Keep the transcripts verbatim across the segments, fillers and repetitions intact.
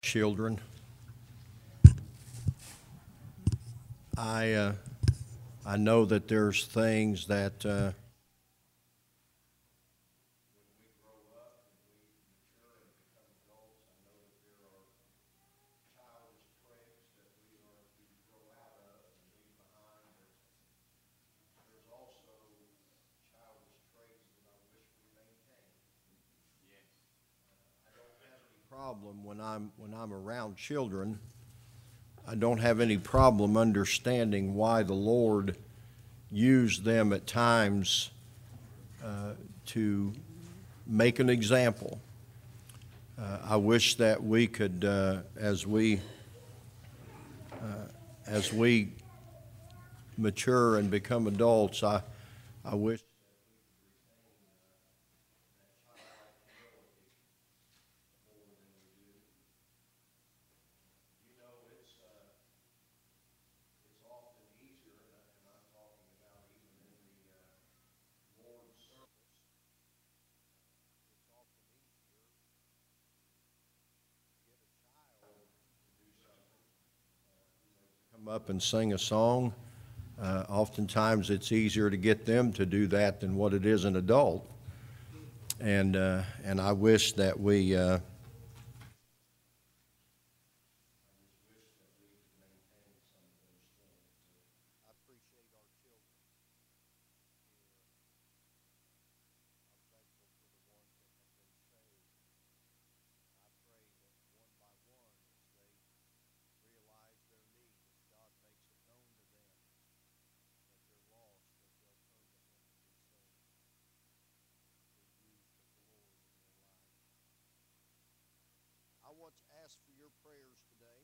children. I uh, I know that there's things that uh, problem when I'm when I'm around children. I don't have any problem understanding why the Lord used them at times uh, to make an example. Uh, I wish that we could, uh, as we uh, as we mature and become adults, I I wish. Come up and sing a song. Uh, oftentimes it's easier to get them to do that than what it is an adult. And, uh, and I wish that we, uh, I want to ask for your prayers today.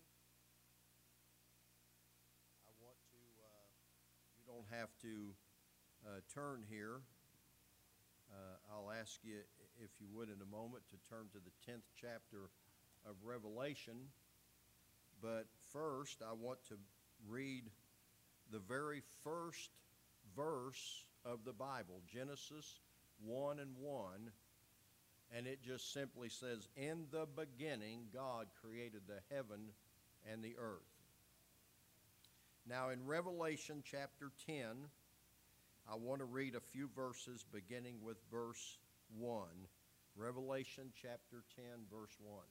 I want to, uh, you don't have to uh, turn here. Uh, I'll ask you, if you would, in a moment, to turn to the tenth chapter of Revelation. But first, I want to read the very first verse of the Bible, Genesis one and one. And it just simply says, "In the beginning, God created the heaven and the earth." Now, in Revelation chapter ten, I want to read a few verses beginning with verse one. Revelation chapter ten, verse one.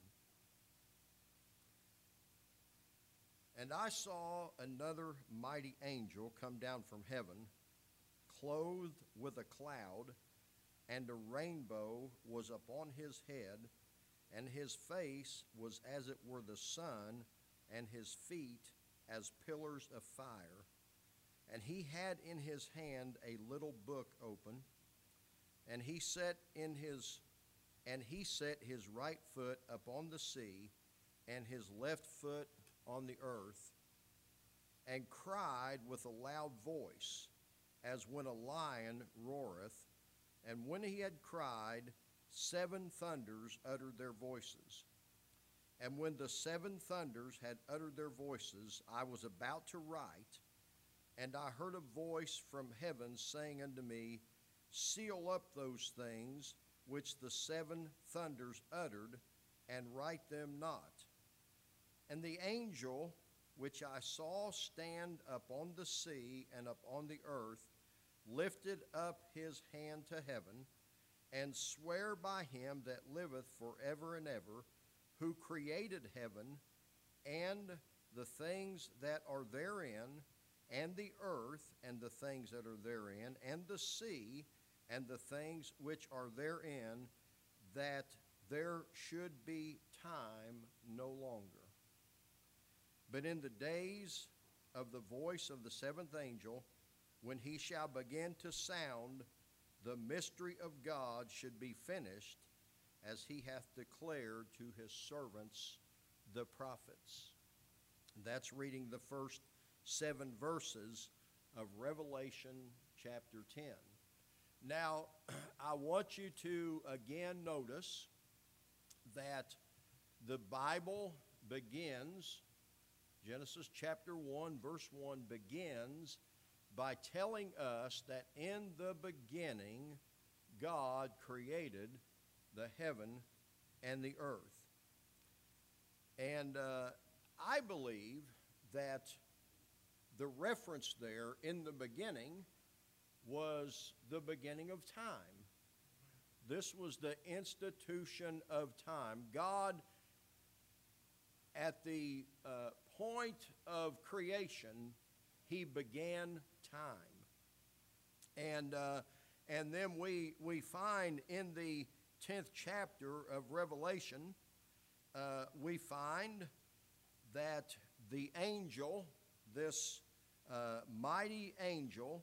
"And I saw another mighty angel come down from heaven, clothed with a cloud, and a rainbow was upon his head, and his face was as it were the sun, and his feet as pillars of fire. And he had in his hand a little book open, and he set in his and he set his right foot upon the sea, and his left foot on the earth, and cried with a loud voice, as when a lion roareth. And when he had cried, seven thunders uttered their voices. And when the seven thunders had uttered their voices, I was about to write, and I heard a voice from heaven saying unto me, Seal up those things which the seven thunders uttered, and write them not. And the angel which I saw stand upon the sea and upon the earth lifted up his hand to heaven, and sware by him that liveth forever and ever, who created heaven, and the things that are therein, and the earth, and the things that are therein, and the sea, and the things which are therein, that there should be time no longer. But in the days of the voice of the seventh angel, when he shall begin to sound, the mystery of God should be finished, as he hath declared to his servants the prophets." That's reading the first seven verses of Revelation chapter ten. Now, I want you to again notice that the Bible begins, Genesis chapter one, verse one begins by telling us that in the beginning God created the heaven and the earth. And uh, I believe that the reference there in the beginning was the beginning of time. This was the institution of time. God, at the uh, point of creation, he began time. And uh, and then we, we find in the tenth chapter of Revelation, uh, we find that the angel, this uh, mighty angel,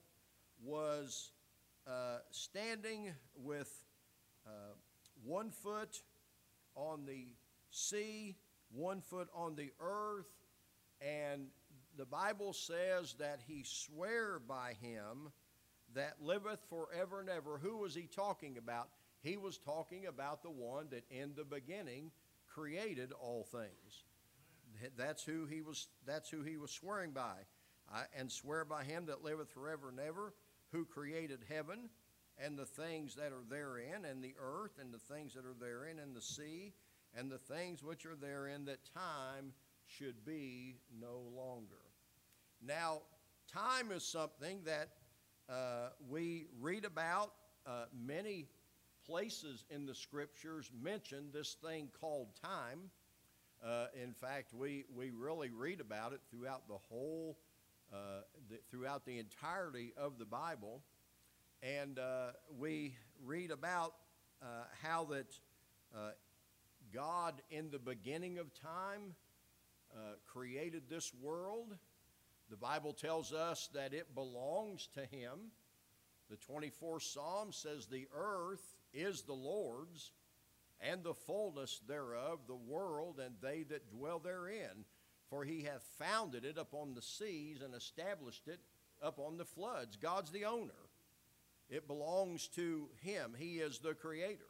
was uh, standing with uh, one foot on the sea, one foot on the earth, and the Bible says that he sware by him that liveth forever and ever. Who was he talking about? He was talking about the one that in the beginning created all things. That's who he was, that's who he was swearing by. I, and swear by him that liveth forever and ever, who created heaven and the things that are therein, and the earth and the things that are therein, and the sea, and the things which are therein, that time should be no longer. Now, time is something that uh, we read about. Uh, many places in the Scriptures mention this thing called time. Uh, in fact, we, we really read about it throughout the whole, uh, the, throughout the entirety of the Bible. And uh, we read about uh, how that uh, God, in the beginning of time, uh, created this world. The Bible tells us that it belongs to him. The twenty-fourth Psalm says, the earth is the Lord's, and the fullness thereof, the world, and they that dwell therein. For he hath founded it upon the seas, and established it upon the floods. God's the owner. It belongs to him. He is the creator.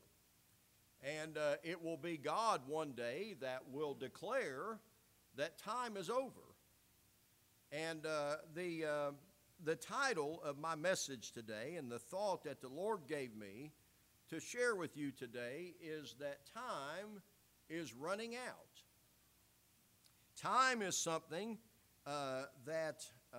And uh, it will be God one day that will declare that time is over. And uh, the, uh, the title of my message today, and the thought that the Lord gave me to share with you today, is that time is running out. Time is something uh, that uh,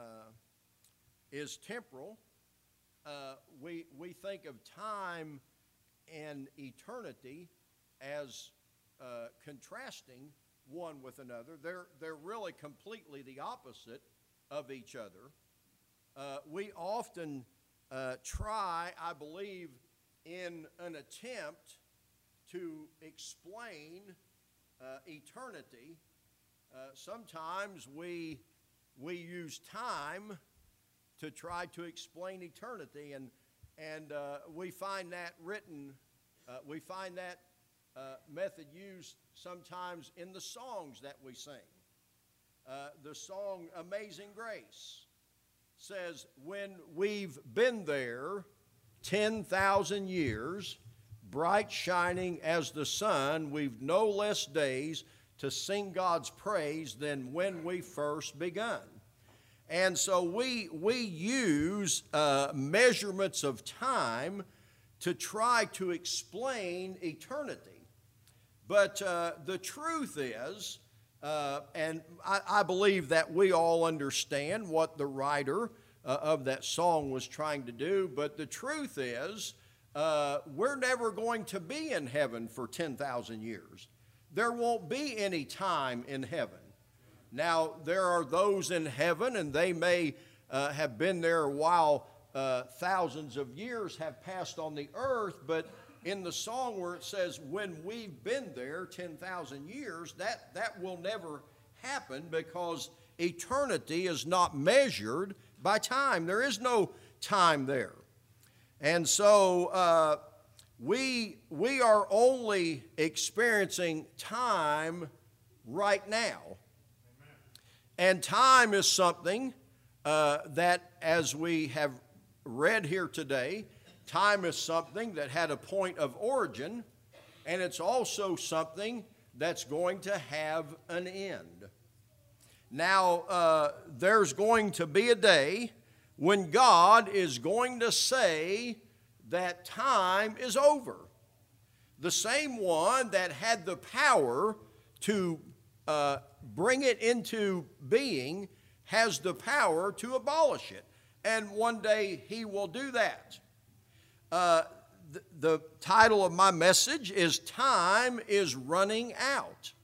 is temporal. Uh, we, we think of time and eternity as uh, contrasting one with another. They're, they're really completely the opposite of each other. Uh, we often uh, try, I believe, in an attempt to explain uh, eternity, uh, sometimes we, we use time to try to explain eternity, and, and uh, we find that written, uh, we find that uh, method used sometimes in the songs that we sing. Uh, the song Amazing Grace says, when we've been there ten thousand years, bright shining as the sun, we've no less days to sing God's praise than when we first begun. And so we, we use uh, measurements of time to try to explain eternity. But uh, the truth is, uh, and I, I believe that we all understand what the writer uh, of that song was trying to do, but the truth is, uh, we're never going to be in heaven for ten thousand years. There won't be any time in heaven. Now, there are those in heaven, and they may uh, have been there while uh, thousands of years have passed on the earth, but in the song where it says, when we've been there ten thousand years, that, that will never happen, because eternity is not measured by time. There is no time there. And so uh, we, we are only experiencing time right now. And time is something uh, that, as we have read here today, time is something that had a point of origin, and it's also something that's going to have an end. Now, uh, there's going to be a day when God is going to say that time is over. The same one that had the power to uh, bring it into being, has the power to abolish it. And one day he will do that. Uh, the, the title of my message is Time is Running Out.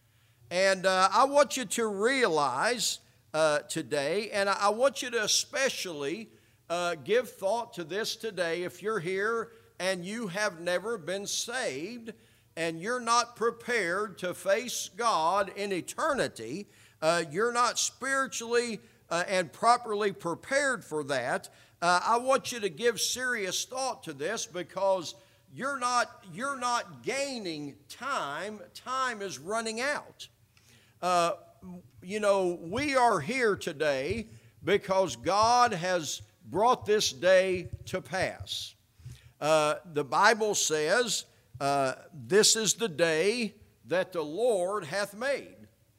And uh, I want you to realize uh, today, and I, I want you to especially uh, give thought to this today if you're here and you have never been saved and you're not prepared to face God in eternity. Uh, you're not spiritually uh, and properly prepared for that. Uh, I want you to give serious thought to this, because you're not, you're not gaining time. Time is running out. Uh, you know, we are here today because God has brought this day to pass. Uh, the Bible says, uh, this is the day that the Lord hath made.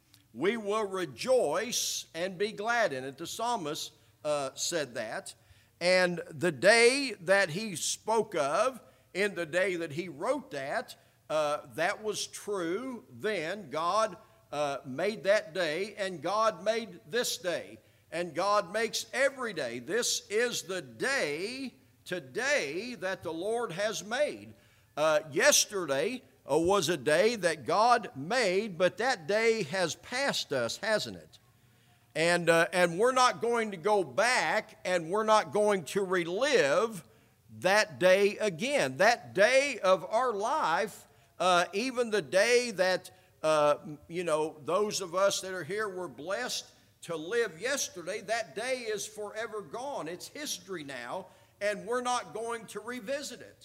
We will rejoice and be glad in it. The psalmist uh, said that. And the day that he spoke of, in the day that he wrote that, uh, that was true then. God uh, made that day, and God made this day, and God makes every day. This is the day today that the Lord has made. Uh, yesterday uh, was a day that God made, but that day has passed us, hasn't it? And, uh, and we're not going to go back, and we're not going to relive that day again. That day of our life, uh, even the day that, uh, you know, those of us that are here were blessed to live yesterday, that day is forever gone. It's history now, and we're not going to revisit it.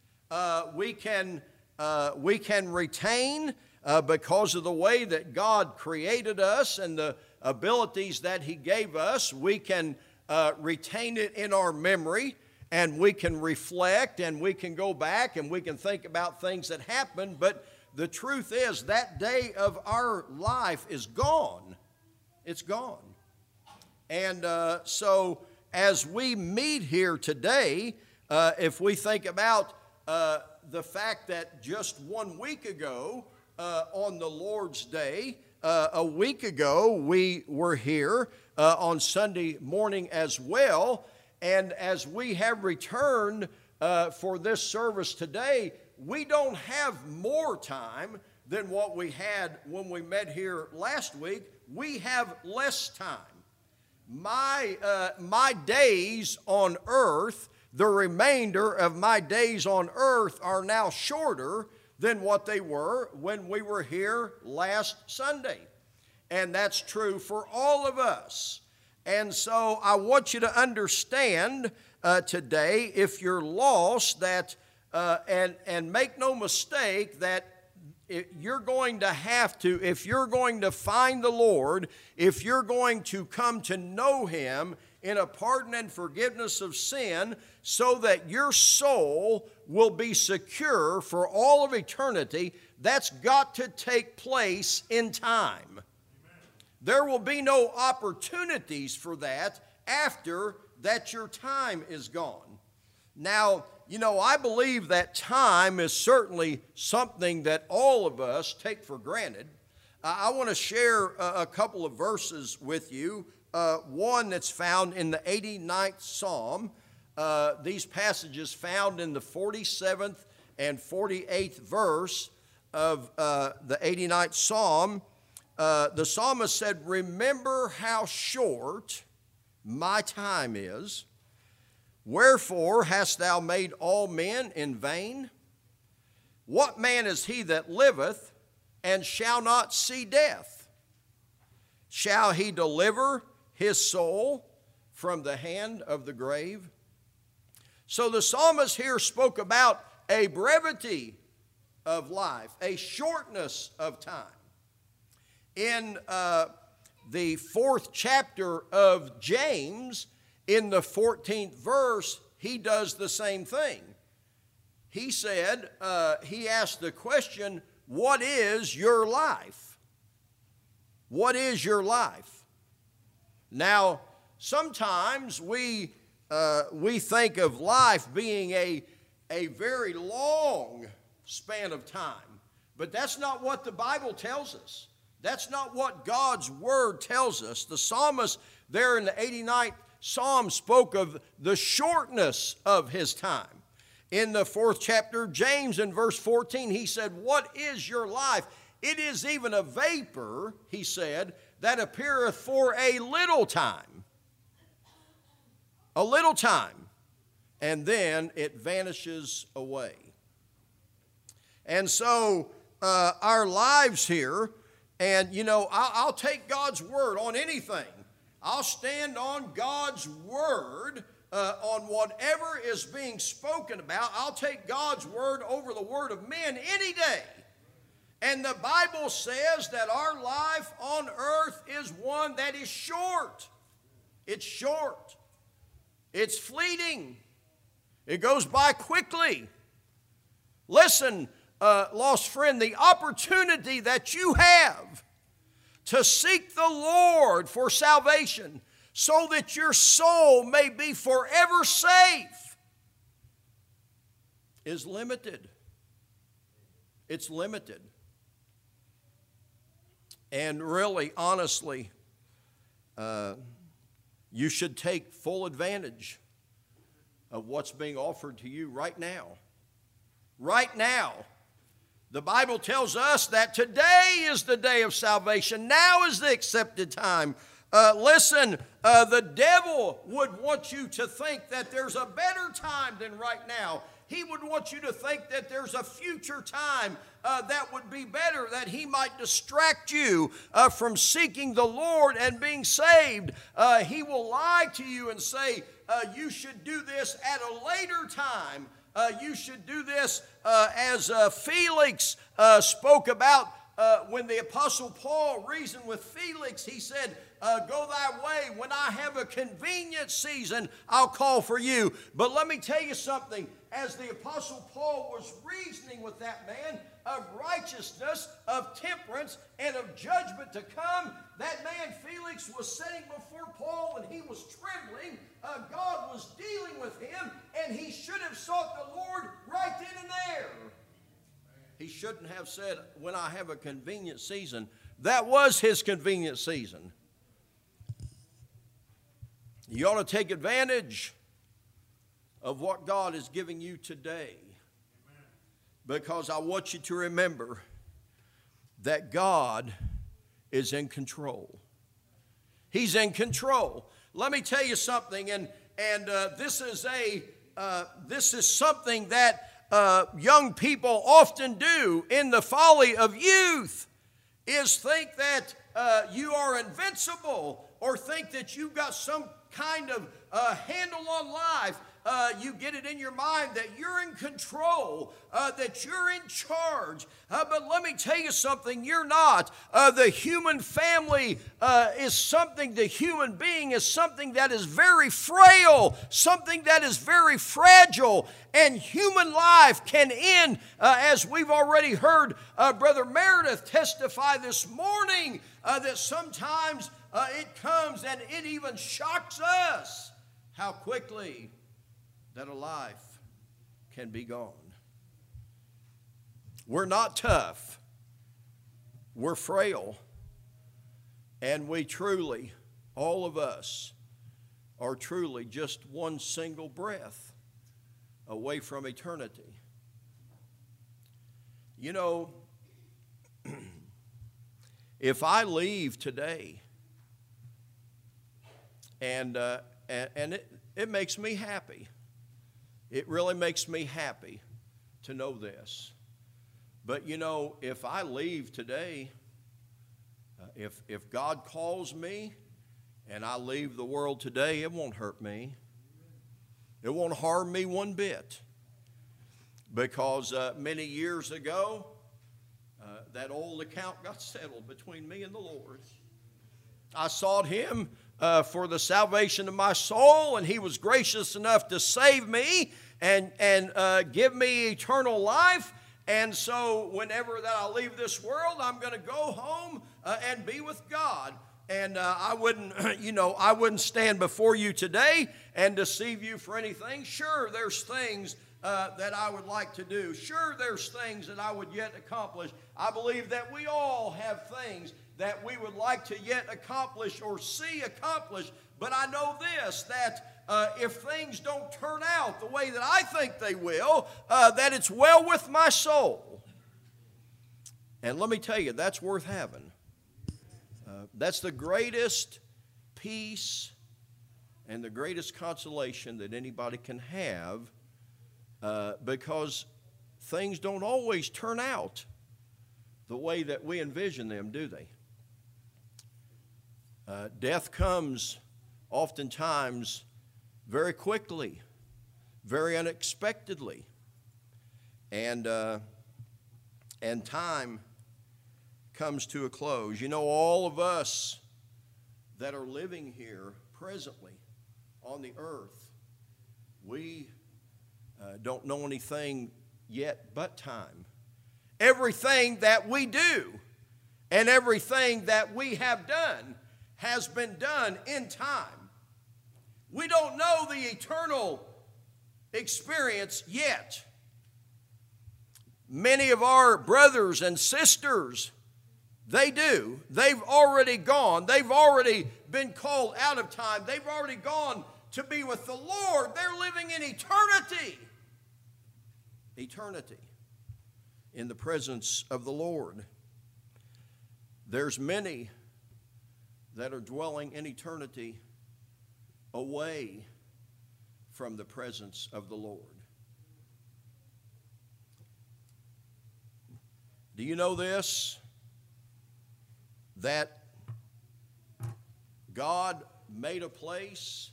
Uh, we can, uh, we can retain, uh, because of the way that God created us and the abilities that he gave us, we can uh, retain it in our memory, and we can reflect, and we can go back, and we can think about things that happened. But the truth is, that day of our life is gone. It's gone. And uh, so as we meet here today, uh, if we think about uh, the fact that just one week ago, uh, on the Lord's Day, Uh, a week ago, we were here uh, on Sunday morning as well, and as we have returned uh, for this service today, we don't have more time than what we had when we met here last week. We have less time. My, uh, my days on earth, the remainder of my days on earth are now shorter than what they were when we were here last Sunday. And that's true for all of us. And so I want you to understand uh, today, if you're lost, that uh, and, and make no mistake that it, you're going to have to, if you're going to find the Lord, if you're going to come to know him in a pardon and forgiveness of sin, so that your soul will be secure for all of eternity, that's got to take place in time. Amen. There will be no opportunities for that after that your time is gone. Now, you know, I believe that time is certainly something that all of us take for granted. Uh, I want to share a, a couple of verses with you. Uh, one that's found in the eighty-ninth Psalm. Uh, these passages found in the forty-seventh and forty-eighth verse of uh, the eighty-ninth Psalm. Uh, the psalmist said, "Remember how short my time is. Wherefore hast thou made all men in vain? What man is he that liveth and shall not see death? Shall he deliver his soul from the hand of the grave?" So the psalmist here spoke about a brevity of life, a shortness of time. In uh, the fourth chapter of James, in the fourteenth verse, he does the same thing. He said, uh, he asked the question, what is your life? What is your life? Now, sometimes we uh, we think of life being a, a very long span of time, but that's not what the Bible tells us. That's not what God's word tells us. The psalmist there in the eighty-ninth Psalm spoke of the shortness of his time. In the fourth chapter of James in verse fourteen, he said, "What is your life? It is even a vapor," he said, "that appeareth for a little time." A little time. And then it vanishes away. And so uh, our lives here, and you know, I'll, I'll take God's word on anything. I'll stand on God's word uh, on whatever is being spoken about. I'll take God's word over the word of men any day. And the Bible says that our life on earth is one that is short. It's short. It's fleeting. It goes by quickly. Listen, uh, lost friend, the opportunity that you have to seek the Lord for salvation so that your soul may be forever safe is limited. It's limited. And really, honestly, uh, you should take full advantage of what's being offered to you right now. Right now. The Bible tells us that today is the day of salvation. Now is the accepted time. Uh, listen, uh, the devil would want you to think that there's a better time than right now. He would want you to think that there's a future time uh, that would be better, that he might distract you uh, from seeking the Lord and being saved. Uh, he will lie to you and say, uh, you should do this at a later time. Uh, you should do this uh, as uh, Felix uh, spoke about uh, when the Apostle Paul reasoned with Felix. He said, uh, go thy way. When I have a convenient season, I'll call for you. But let me tell you something. As the Apostle Paul was reasoning with that man of righteousness, of temperance, and of judgment to come, that man Felix was sitting before Paul and he was trembling. Uh, God was dealing with him, and he should have sought the Lord right then and there. He shouldn't have said, when I have a convenient season. That was his convenient season. You ought to take advantage of what God is giving you today. Because I want you to remember that God is in control. He's in control. Let me tell you something, and, and uh, this is a uh, this is something that uh, young people often do in the folly of youth, is think that uh, you are invincible, or think that you've got some kind of uh, handle on life. Uh, you get it in your mind that you're in control, uh, that you're in charge. Uh, but let me tell you something, you're not. Uh, the human family uh, is something, the human being is something that is very frail, something that is very fragile, and human life can end, uh, as we've already heard uh, Brother Meredith testify this morning, uh, that sometimes uh, it comes and it even shocks us how quickly that a life can be gone. We're not tough. We're frail. And we truly, all of us, are truly just one single breath away from eternity. You know, if I leave today, and, uh, and, and it, it makes me happy. It really makes me happy to know this. But, you know, if I leave today, uh, if, if God calls me and I leave the world today, it won't hurt me. It won't harm me one bit. Because uh, many years ago, uh, that old account got settled between me and the Lord. I sought Him Uh, for the salvation of my soul, and He was gracious enough to save me and, and uh, give me eternal life. And so whenever that I leave this world, I'm going to go home uh, and be with God. And uh, I wouldn't, you know, I wouldn't stand before you today and deceive you for anything. Sure, there's things uh, that I would like to do. Sure, there's things that I would yet accomplish. I believe that we all have things that we would like to yet accomplish or see accomplished. But I know this, that uh, if things don't turn out the way that I think they will, uh, that it's well with my soul. And let me tell you, that's worth having. Uh, that's the greatest peace and the greatest consolation that anybody can have, uh, because things don't always turn out the way that we envision them, do they? Uh, death comes oftentimes very quickly, very unexpectedly, and uh, and time comes to a close. You know, all of us that are living here presently on the earth, we uh, don't know anything yet but time. Everything that we do and everything that we have done has been done in time. We don't know the eternal experience yet. Many of our brothers and sisters, they do. They've already gone. They've already been called out of time. They've already gone to be with the Lord. They're living in eternity. Eternity in the presence of the Lord. There's many that are dwelling in eternity away from the presence of the Lord. Do you know this? That God made a place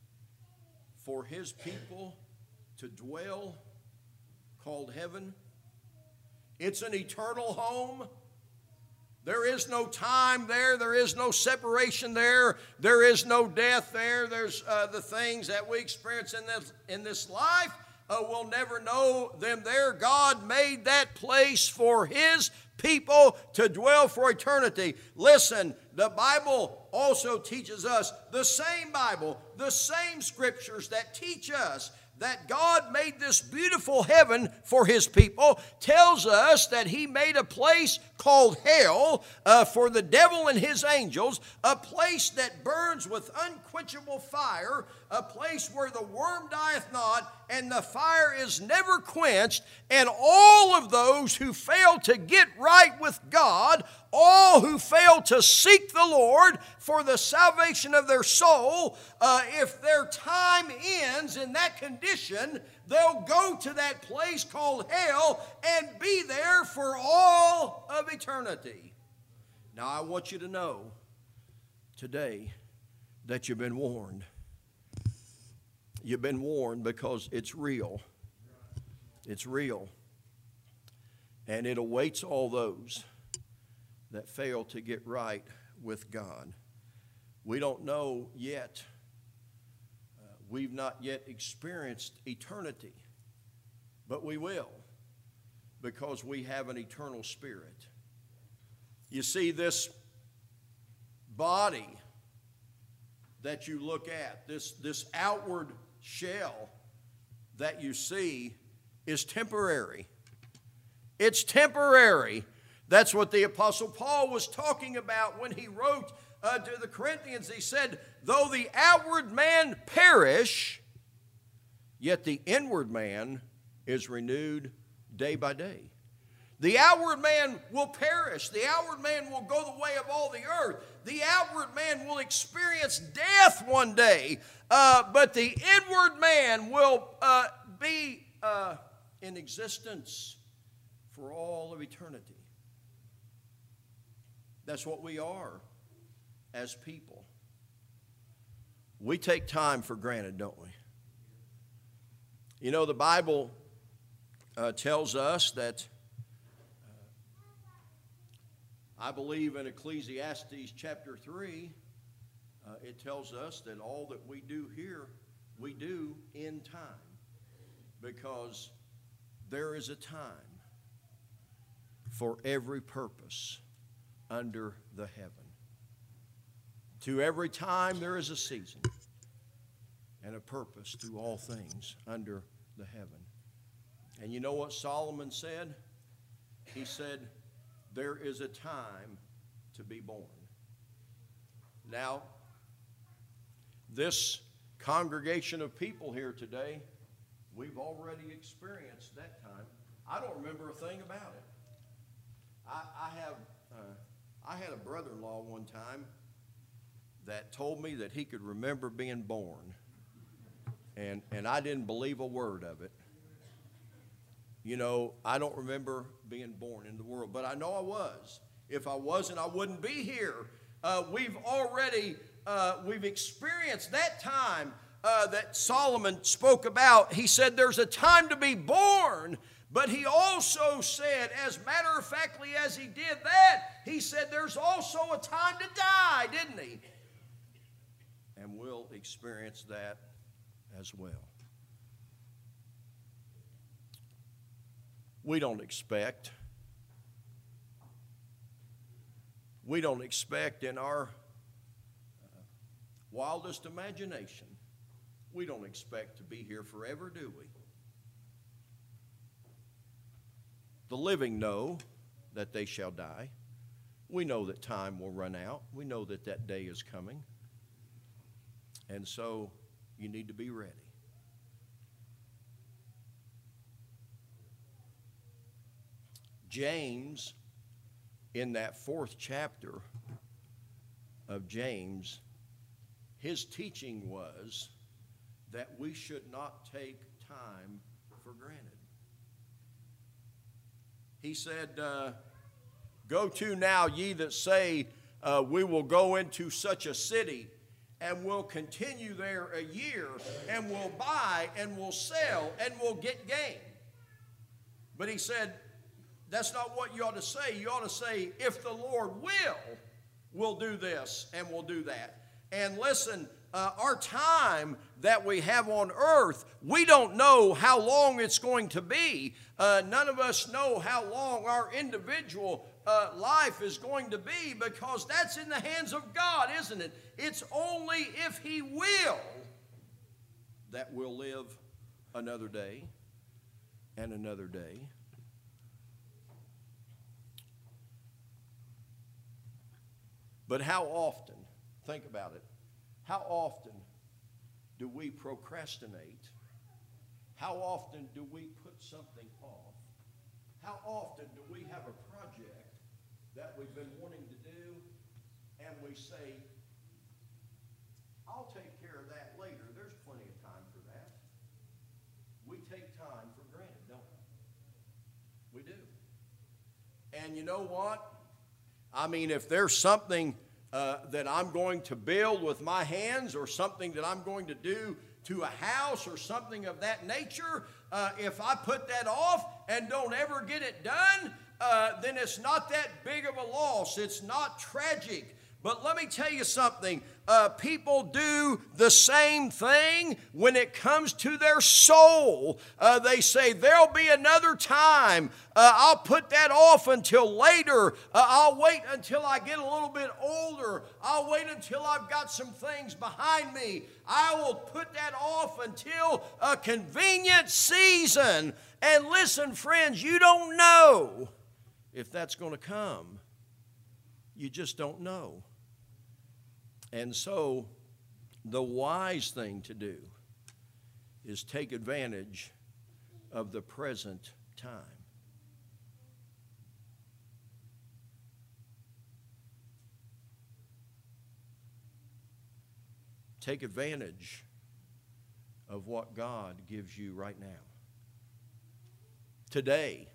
for His people to dwell called heaven. It's an eternal home. There is no time there. There is no separation there. There is no death there. There's uh, the things that we experience in this, in this life. Uh, we'll never know them there. God made that place for His people to dwell for eternity. Listen, the Bible also teaches us, the same Bible, the same scriptures that teach us that God made this beautiful heaven for His people, tells us that He made a place called hell uh, for the devil and his angels, a place that burns with unquenchable fire, a place where the worm dieth not and the fire is never quenched, and all of those who fail to get right with God, all who fail to seek the Lord for the salvation of their soul, uh, if their time ends in that condition, they'll go to that place called hell and be there for all of eternity. Now, I want you to know today that you've been warned. You've been warned because it's real. It's real. And it awaits all those that fail to get right with God. We don't know yet. Uh, we've not yet experienced eternity, but we will, because we have an eternal spirit. You see, this body that you look at, this, this outward shell that you see, is temporary. It's temporary. That's what the Apostle Paul was talking about when he wrote uh, to the Corinthians. He said, though the outward man perish, yet the inward man is renewed day by day. The outward man will perish. The outward man will go the way of all the earth. The outward man will experience death one day. Uh, but the inward man will uh, be uh, in existence for all of eternity. That's what we are as people. We take time for granted, don't we? You know, the Bible uh, tells us that, uh, I believe in Ecclesiastes chapter three, uh, it tells us that all that we do here, we do in time, because there is a time for every purpose under the heaven. To every time there is a season and a purpose to all things under the heaven. And you know what Solomon said? He said, there is a time to be born. Now, this congregation of people here today, we've already experienced that time. I don't remember a thing about it. I, I have, uh, I had a brother-in-law one time that told me that he could remember being born, and and I didn't believe a word of it. You know, I don't remember being born in the world, but I know I was. If I wasn't, I wouldn't be here. Uh, we've already, uh, we've experienced that time uh, that Solomon spoke about. He said there's a time to be born, but he also said, as matter-of-factly as he did that, he said there's also a time to die, didn't he? And we'll experience that as well. We don't expect, we don't expect in our uh, wildest imagination, we don't expect to be here forever, do we? The living know that they shall die. We know that time will run out. We know that that day is coming. And so you need to be ready. James, in that fourth chapter of James, his teaching was that we should not take time for granted. He said, uh, go to now, ye that say, uh, we will go into such a city, and we'll continue there a year, and we'll buy, and we'll sell, and we'll get gain. But he said, that's not what you ought to say. You ought to say, if the Lord will, we'll do this, and we'll do that. And listen, uh, our time that we have on earth, we don't know how long it's going to be. Uh, none of us know how long our individual uh, life is going to be, because that's in the hands of God, isn't it? It's only if He will that we'll live another day and another day. But how often, think about it, how often do we procrastinate? How often do we put something off? How often do we have a project that we've been wanting to do, and we say, I'll take care of that later. There's plenty of time for that. We take time for granted, don't we? We do. And you know what? I mean, if there's something uh, that I'm going to build with my hands, or something that I'm going to do to a house or something of that nature, uh, if I put that off and don't ever get it done, uh, then it's not that big of a loss. It's not tragic. But let me tell you something. Uh, people do the same thing when it comes to their soul. Uh, they say, there'll be another time. Uh, I'll put that off until later. Uh, I'll wait until I get a little bit older. I'll wait until I've got some things behind me. I will put that off until a convenient season. And listen, friends, you don't know if that's going to come. You just don't know. And so the wise thing to do is take advantage of the present time. Take advantage of what God gives you right now. Today,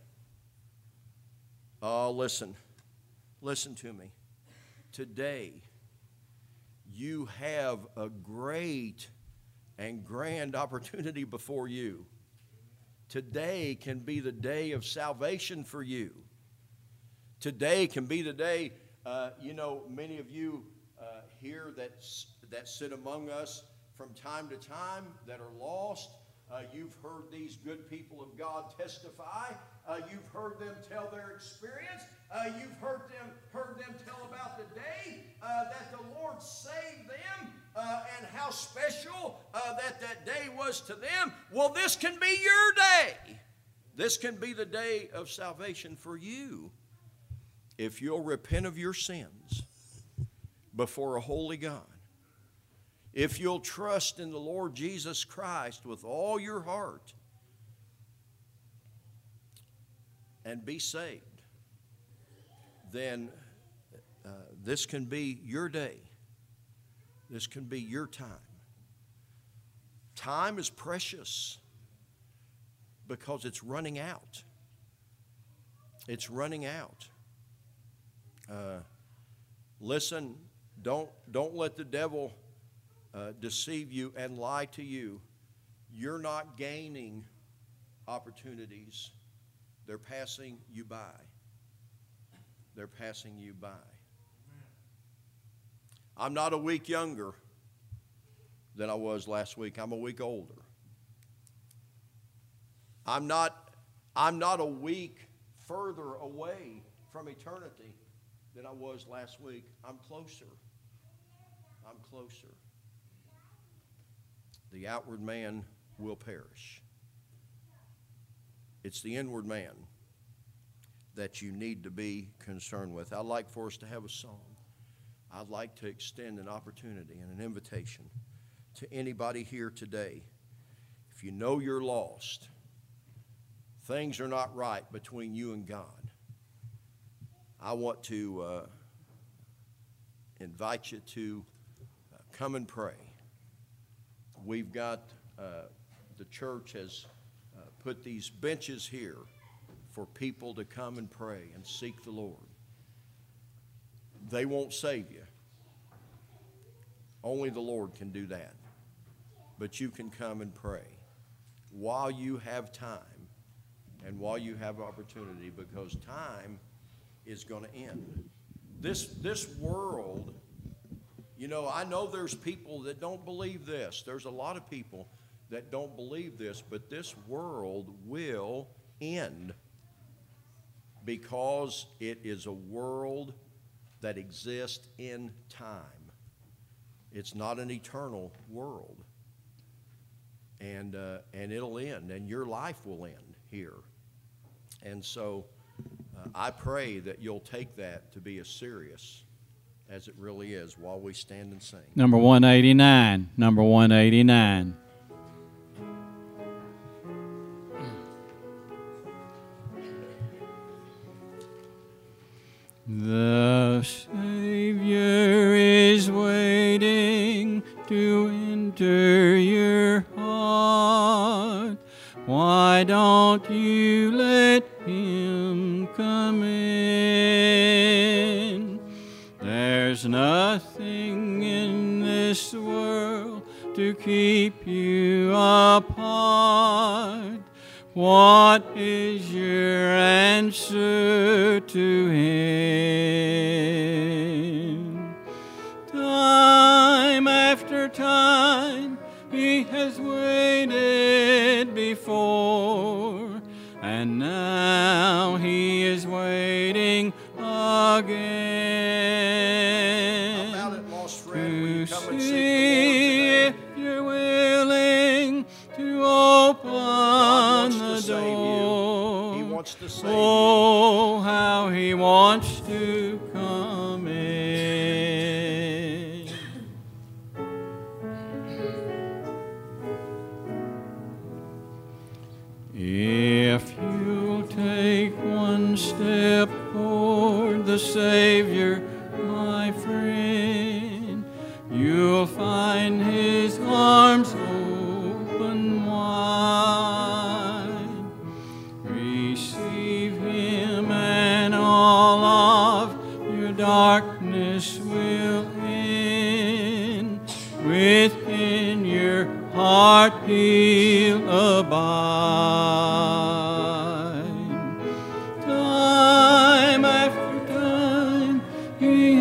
oh, listen, listen to me. Today, you have a great and grand opportunity before you. Today can be the day of salvation for you. Today can be the day, uh, you know, many of you uh, here that, that sit among us from time to time that are lost. Uh, you've heard these good people of God testify. Uh, you've heard them tell their experience. Uh, you've heard them heard them tell about the day uh, that the Lord saved them uh, and how special uh, that that day was to them. Well, this can be your day. This can be the day of salvation for you. if you'll repent of your sins before a holy God, if you'll trust in the Lord Jesus Christ with all your heart and be saved, then uh, this can be your day. This can be your time. Time is precious because it's running out. It's running out. Uh, listen, don't, don't let the devil uh, deceive you and lie to you. You're not gaining opportunities. They're passing you by. They're passing you by. I'm not a week younger than I was last week. I'm a week older. I'm not, I'm not a week further away from eternity than I was last week. I'm closer. I'm closer. The outward man will perish. It's the inward man that you need to be concerned with. I'd like for us to have a song. I'd like to extend an opportunity and an invitation to anybody here today. If you know you're lost, things are not right between you and God, I want to uh, invite you to uh, come and pray. We've got, uh, the church has uh, put these benches here for people to come and pray and seek the Lord. They won't save you. Only the Lord can do that. But you can come and pray while you have time and while you have opportunity, because time is going to end. This, this world, you know, I know there's people that don't believe this. There's a lot of people that don't believe this, but this world will end because it is a world that exists in time. It's not an eternal world. And, uh, and it'll end, and your life will end here. And so uh, I pray that you'll take that to be as serious as it really is while we stand and sing. Number one eighty-nine. Number one eighty-nine. The Savior is waiting to enter your heart. Why don't you let Him come in? There's nothing in this world to keep you apart. What is your answer to Him? Time after time He has waited before, and now He is waiting again. How about it, lost friend? Will you To come and seek the Lord see today? if you're willing to open God wants the to save you. door. He wants to save you. Oh, how He wants to come in. If you'll take one step toward the Savior, my friend, you'll find His arms open wide. Receive Him and all of your darkness will end. Within your heart He'll abide. Time after time He